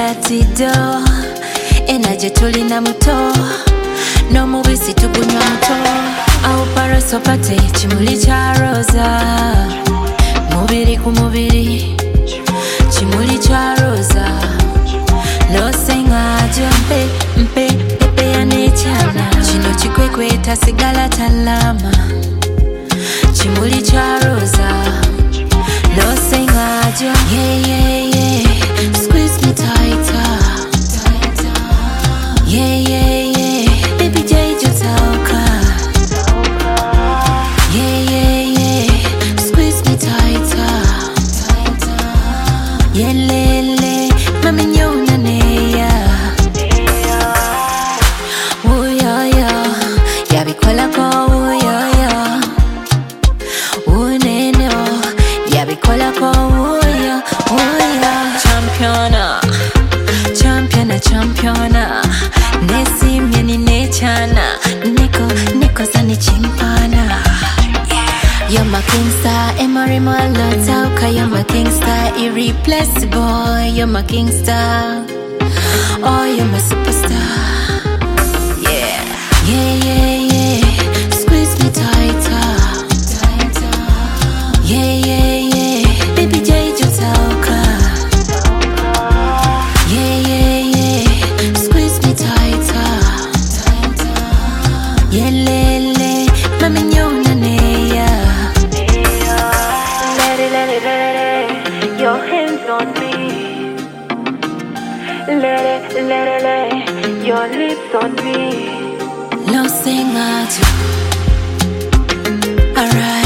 latido enaje tulina muto no mubisi tugunywa muto au parasopate chimuli cha roza mubiri ku mubiri chimuli cha roza losengaje mpe pepe ya nechana chino chikwekweta sigala talama chimuli cha roza losengaje yeah squeeze me tighter yeah baby J Jotauka yeah squeeze me tighter yeah lele mami nyona neya uyoyo yabikola ko uyoyo uneno yabikola ko uyo championa nesimye ni nechana niko zani chimpana you're my king star Emery Malotauka you're my king star irreplaceable you're my king star oh you're my superstar yeah squeeze me tighter yeah baby J Jotauka yeah squeeze me tighter yeah lele mami nyona neya Let it, your hands on me. Let it, your lips on me. lo singatu alright